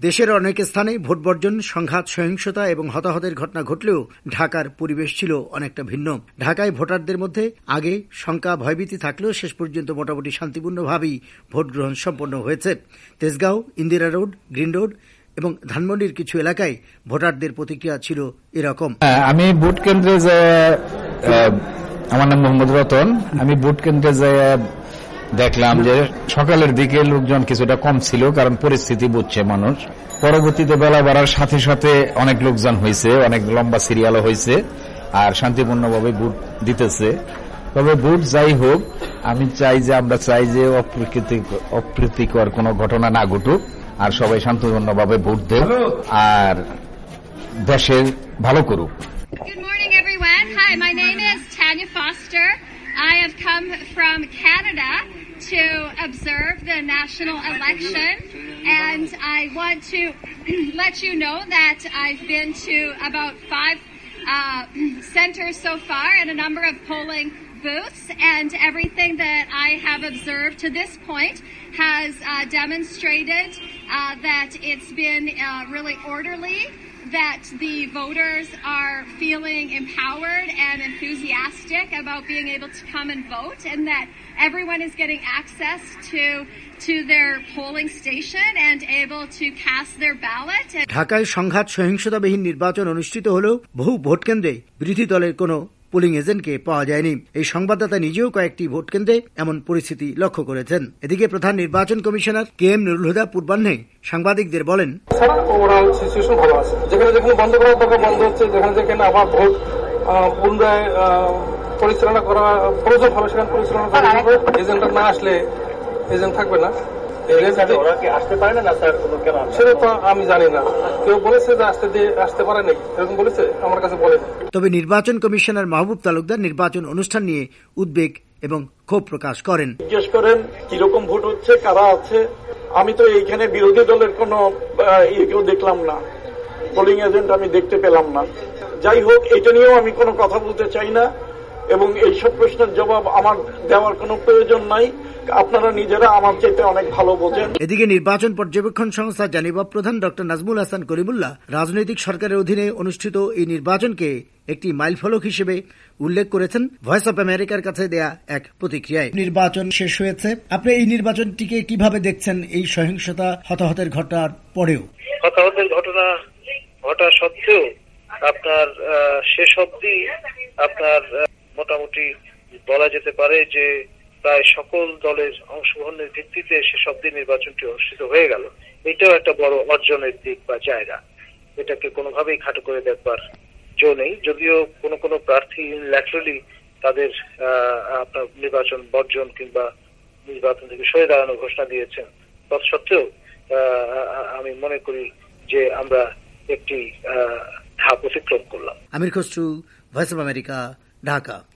দেশের অনেক স্থানে ভোট বর্জন, সংঘাত, সহিংসতা এবং হতাহতের ঘটনা ঘটলেও ঢাকার পরিবেশ ছিল অনেকটা ভিন্ন। ঢাকায় ভোটারদের মধ্যে আগে শঙ্কা, ভয়ভীতি থাকলেও শেষ পর্যন্ত মোটামুটি শান্তিপূর্ণভাবেই ভোট গ্রহণ সম্পন্ন হয়েছে। Tejgaon, Indira road, green road এবং ধানমন্ডির কিছু এলাকায় ভোটারদের প্রতিক্রিয়া ছিল এরকম। আমি ভোট কেন্দ্রে আমার নাম মোহাম্মদ রতন। আমি ভোট কেন্দ্রে দেখলাম যে সকালের দিকে লোকজন কিছুটা কম ছিল, কারণ পরিস্থিতি বুঝছে মানুষ। পরবর্তীতে বেলা বাড়ার সাথে সাথে অনেক লোকজন হয়েছে, অনেক লম্বা সিরিয়ালও হয়েছে, আর শান্তিপূর্ণভাবে ভোট দিতেছে। তবে ভোট যাই হোক, আমরা চাই যে অপ্রীতিকর কোনো ঘটনা না ঘটুক, আর সবাই শান্তিপূর্ণভাবে ভোট দেয় আর দেশের ভালো করুক। Good morning, everyone. Hi, my name is Tanya Foster. I have come from Canada to observe the national election, and I want to let you know that I've been to about 5 centers so far and a number of polling booths, and everything that I have observed to this point has demonstrated that it's been really orderly, that the voters are feeling empowered and enthusiastic about being able to come and vote, and that everyone is getting access to their polling station and able to cast their ballot. ঢাকায় সংঘাত, সহিংসতাবিহীন নির্বাচন অনুষ্ঠিত হলেও বহু vote কেন্দ্রে বিরোধী দলের কোনো পোলিং এজেন্টকে পাওয়া যায়নি। এই সংবাদদাতা নিজেও কয়েকটি ভোট কেন্দ্রে এমন পরিস্থিতি লক্ষ্য করেছেন। এদিকে প্রধান নির্বাচন কমিশনার KM নুরুল হুদা পূর্বাহ্নে সাংবাদিকদের বলেন, ওভারঅল সিচুয়েশন ভালো আছে। যেখানে বন্ধ করার দরকার বন্ধ হচ্ছে, যেখানে আবার ভোট পুনরায় পরিচালনা করা প্রয়োজন হবে সেখানে পরিচালনা করা হবে। এজেন্টরা না আসলে এজেন্ট থাকবে না। সেটা তো আমি জানি না, কেউ বলেছে যে আসতে পারে নাই, এরকম বলেছে, আমার কাছে বলে। তবে নির্বাচন কমিশনার মাহবুব তালুকদার নির্বাচন অনুষ্ঠান নিয়ে উদ্বেগ এবং ক্ষোভ প্রকাশ করেন। জিজ্ঞেস করেন কিরকম ভোট হচ্ছে, কারা আছে। আমি তো এইখানে বিরোধী দলের কোনো কেউ দেখলাম না, পোলিং এজেন্ট আমি দেখতে পেলাম না। যাই হোক, এটা নিয়েও আমি কোনো কথা বলতে চাই না, এবং এইসব প্রশ্নের জবাব আমার দেওয়ার কোনো প্রয়োজন নাই। আপনারা নিজেরা আমার চাইতে অনেক ভালো বোঝেন। এদিকে নির্বাচন পর্যবেক্ষণ সংস্থা জানিবা প্রধান ডক্টর নাজমুল হাসান করিমুল্লাহ রাজনৈতিক সরকারের অধীনে অনুষ্ঠিত এই নির্বাচনকে একটি মাইলফলক হিসেবে উল্লেখ করেছেন ভয়েস অব আমেরিকার কাছে দেয়া এক প্রতিক্রিয়ায়। নির্বাচন শেষ হয়েছে, আপনি এই নির্বাচনটিকে কিভাবে দেখছেন? এই সহিংসতা, হতাহতের ঘটনার পরেও, হতাহতের ঘটনা ঘটা সত্ত্বেও আপনার শেষ অবধি আপনার মোটামুটি বলা যেতে পারে যে প্রায় সকল দলের অংশগ্রহণের ভিত্তিতে শেষ অবধি নির্বাচনটি অনুষ্ঠিত হয়ে গেল। এটাও একটা বড় অর্জনের দিক বা জায়গা, এটাকে কোনোভাবেই খাটো করে দেখবার জো নেই। যদিও কোনো প্রার্থী ল্যাটারালি তাদের আপনার নির্বাচন বর্জন কিংবা নির্বাচন থেকে সরে দাঁড়ানোর ঘোষণা দিয়েছেন, তৎসত্ত্বেও আমি মনে করি যে আমরা একটি ধাপ অতিক্রম করলাম। Amir Khasru, voice of America, Dhaka.